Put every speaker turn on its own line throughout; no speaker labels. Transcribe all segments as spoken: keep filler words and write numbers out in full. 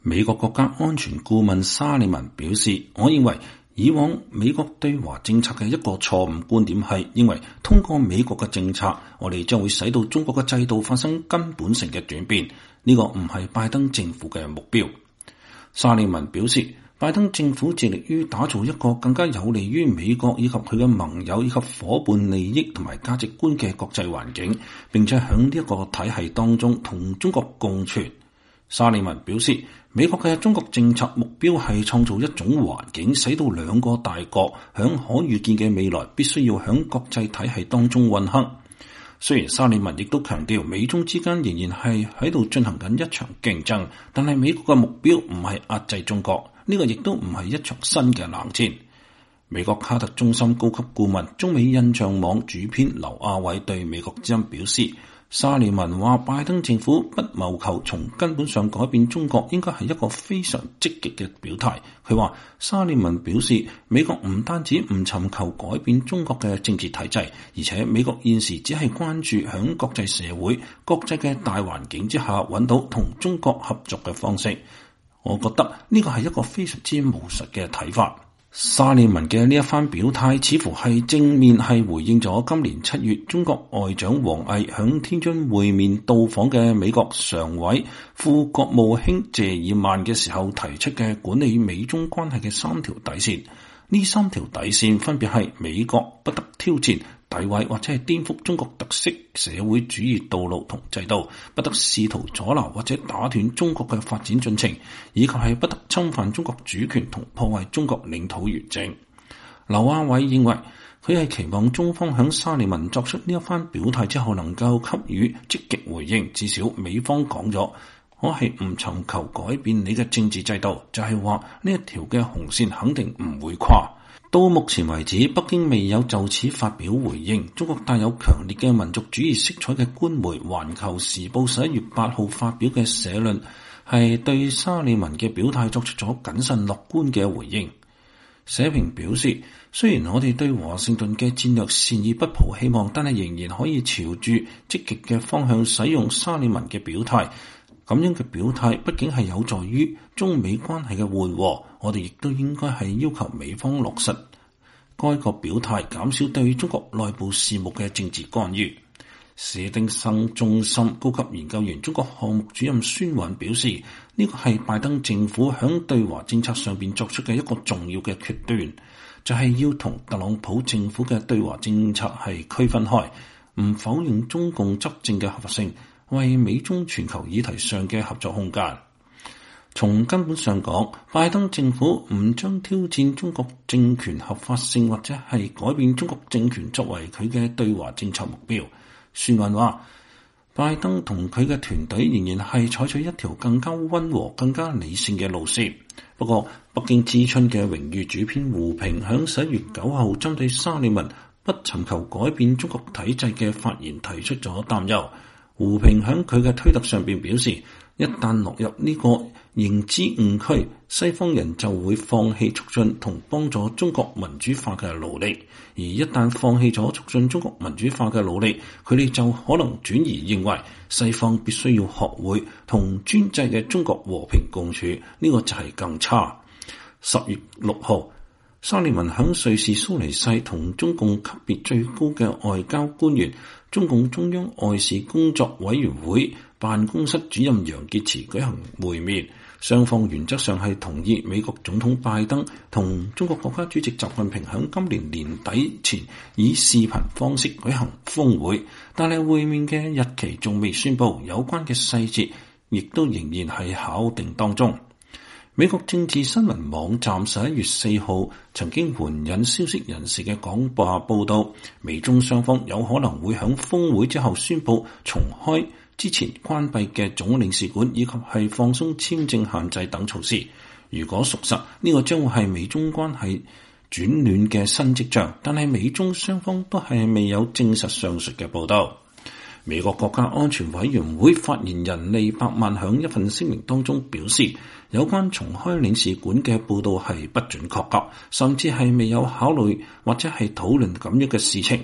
美國國家安全顧問沙利文表示，我認為以往美國對華政策嘅一個錯誤觀點係認為通過美國嘅政策，我哋將會使到中國嘅制度發生根本性嘅轉變。呢個唔係拜登政府嘅目標。沙利文表示，拜登政府致力於打造一個更加有利於美國以及佢嘅盟友以及夥伴利益同埋價值觀嘅國際環境，並且喺呢一個體系當中同中國共存。沙利文表示，美國嘅中國政策目標係創造一種環境，使到兩個大國響可預見嘅未來必須要響國際體系當中運行。雖然沙利文亦都強調美中之間仍然係喺度進行緊一場競爭，但係美國嘅目標唔係壓制中國，呢個亦都唔係一場新嘅冷戰。美國卡特中心高級顧問、中美印象網主編劉亞偉對美國之音表示，沙利文話拜登政府不謀求從根本上改變中國，應該係一個非常積極嘅表態。佢話沙利文表示，美國唔單止唔尋求改變中國嘅政治體制，而且美國現時只係關注響國際社會、國際嘅大環境之下揾到同中國合作嘅方式。我覺得呢個係一個非常之務實嘅睇法。沙利文嘅呢一番表態似乎係正面，係回應咗今年七月中國外長王毅響天津會面到訪嘅美國常委副國務卿謝爾曼嘅時候提出嘅管理美中關係嘅三條底線。呢三條底線分別係美國不得挑戰、詆毀或者係顛覆中國特色社會主義道路同制度，不得試圖阻撓或者打斷中國嘅發展進程，以及係不得侵犯中國主權同破壞中國領土完整。劉亞偉認為，佢係期望中方響沙利文作出呢一番表態之後能夠給予積極回應，至少美方講咗，我係唔尋求改變你嘅政治制度，就係話呢一條嘅紅線肯定唔會跨。到目前為止，北京未有就此發表回應。中國帶有強烈嘅民族主義色彩嘅官媒《環球時報》十一月八號發表嘅社論，係對沙利文嘅表態作出咗謹慎樂觀嘅回應。社評表示，雖然我哋對華盛頓嘅戰略善意不抱希望，但係仍然可以朝住積極嘅方向使用沙利文嘅表態。咁樣嘅表態畢竟係有助於中美關係嘅緩和，我哋亦都應該係要求美方落實該個表態，減少對中國內部事務嘅政治干預。史丁生中心高級研究員、中國項目主任孫雲表示，呢個係拜登政府響對華政策上邊作出嘅一個重要嘅決斷，就係要同特朗普政府嘅對華政策係區分開，唔否認中共執政嘅合法性，為美中全球議題上嘅合作空間。從根本上講，拜登政府唔將挑戰中國政權合法性或者係改變中國政權作為佢嘅對華政策目標。孫雲話，拜登同佢嘅團隊仍然係採取一條更加溫和、更加理性嘅路線。不過，北京之春嘅榮譽主編胡平響十一月九號針對沙利文不尋求改變中國體制嘅發言提出咗擔憂。胡平喺佢嘅推特上邊表示，一旦落入呢個認知誤區，西方人就會放棄促進同幫助中國民主化嘅努力；而一旦放棄咗促進中國民主化嘅努力，佢哋就可能轉而認為西方必須要學會同專制嘅中國和平共處，呢個就係更差。十月六號，沙利文喺瑞士蘇黎世同中共級別最高嘅外交官員、中共中央外事工作委員會辦公室主任楊潔篪舉行會面，雙方原則上係同意美國總統拜登同中國國家主席習近平喺今年年底前以視頻方式舉行峰會，但係會面嘅日期仲未宣布，有關嘅細節亦都仍然係考定當中。美國政治新聞網站十一月四號曾經援引消息人士嘅講話報道，美中雙方有可能會喺峰會之後宣布重開之前關閉嘅總領事館，以及係放鬆簽證限制等措施。如果屬實，呢個將會係美中關係轉暖嘅新跡象，但係美中雙方都係未有證實上述嘅報道。美國國家安全委員會發言人利伯曼響一份聲明當中表示，有關重開領事館嘅報道係不準確㗎，甚至係未有考慮或者係討論咁樣嘅事情。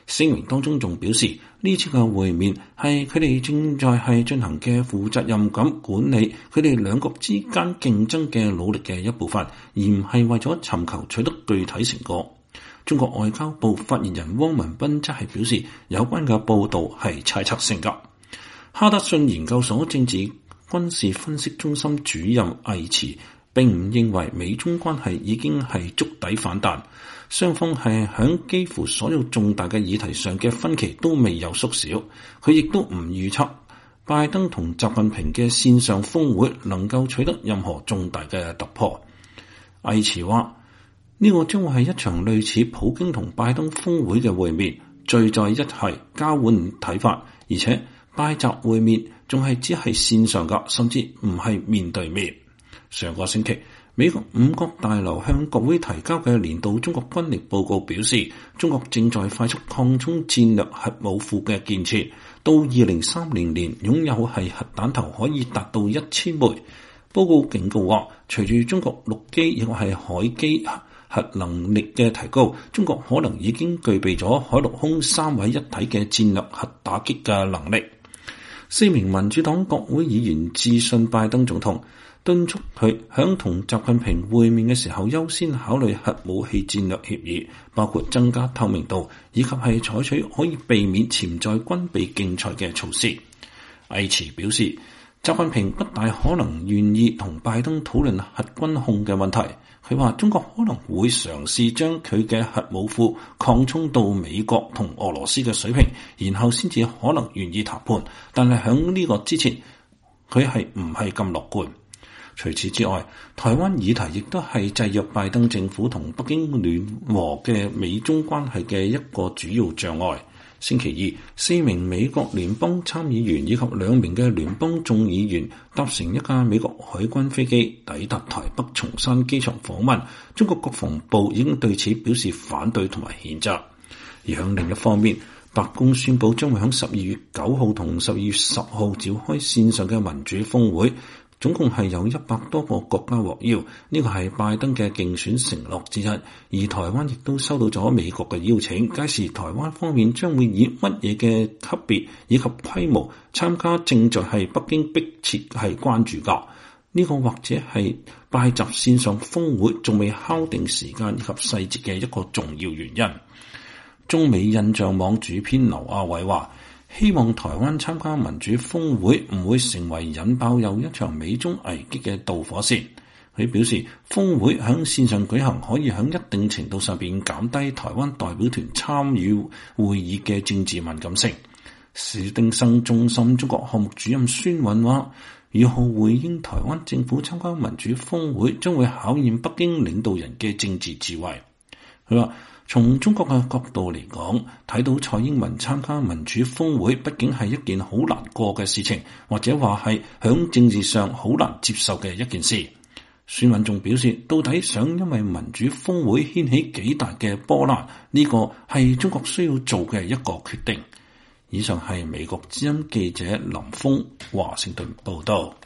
聲明當中仲表示，呢次嘅會面係佢哋正在係進行嘅負責任咁管理佢哋兩國之間競爭嘅努力嘅一部分，而唔係為咗尋求取得具體成果。中國外交部發言人汪文斌則係表示，有關嘅報導係猜測性㗎。哈德遜研究所政治軍事分析中心主任魏慈並唔認為美中關係已經係觸底反彈，雙方係響幾乎所有重大嘅議題上嘅分歧都未有縮小。佢亦都唔預測拜登同習近平嘅線上峰會能夠取得任何重大嘅突破。魏慈話：呢個將會係一場類似普京同拜登峰會嘅會面，聚在一係交換睇法，而且拜習會面仲係只係線上㗎，甚至唔係面對面。上個星期，美國五角大樓向國會提交嘅年度中國軍力報告表示，中國正在快速擴充戰略核武庫嘅建設，到二零三零年擁有係核彈頭可以達到一千枚。報告警告話，隨住中國陸基亦或係海基核能力嘅提高，中國可能已經具備咗海陸空三位一體嘅戰略核打擊嘅能力。四名民主黨國會議員致信拜登總統，敦促佢響同習近平會面嘅時候優先考慮核武器戰略協議，包括增加透明度，以及係採取可以避免潛在軍備競賽嘅措施。魏慈表示，習近平不大可能願意同拜登討論核軍控嘅問題。佢話中國可能會嘗試將佢嘅核武庫擴充到美國同俄羅斯嘅水平，然後先至可能願意談判。但係響呢個之前，佢係唔係咁樂觀。除此之外，台灣議題亦都係制約拜登政府同北京聯和嘅美中關係嘅一個主要障礙。星期二，四名美國聯邦參議員以及兩名嘅聯邦眾議員搭乘一架美國海軍飛機抵達台北松山機場訪問。中國國防部已經對此表示反對同埋譴責。而喺另一方面，白宮宣布將會喺十二月九號同十二月十號召開線上嘅民主峰會。總共係有一百多個國家獲邀，呢個係拜登嘅競選承諾之一。而台灣亦都收到咗美國嘅邀請，屆時台灣方面將會以乜嘢嘅級別以及規模參加，正在係北京迫切係關注㗎。呢個或者係拜習線上峰會仲未敲定時間以及細節嘅一個重要原因。中美印象網主編劉亞偉話，希望台灣參加民主峰會唔會成為引爆又一場美中危機嘅導火線。佢表示，峰會喺線上舉行可以喺一定程度上邊減低台灣代表團參與會議嘅政治敏感性。史丁生中心中國項目主任孫韻話，如何回應台灣政府參加民主峰會將會考驗北京領導人嘅政治智慧。佢話，從中國嘅角度嚟講，睇到蔡英文參加民主峰會畢竟係一件好難過嘅事情，或者話係響政治上好難接受嘅一件事。孫韻仲表示，到底想因為民主峰會掀起幾大嘅波瀾，呢個係中國需要做嘅一個決定。以上係美國之音記者林峰華盛頓報道。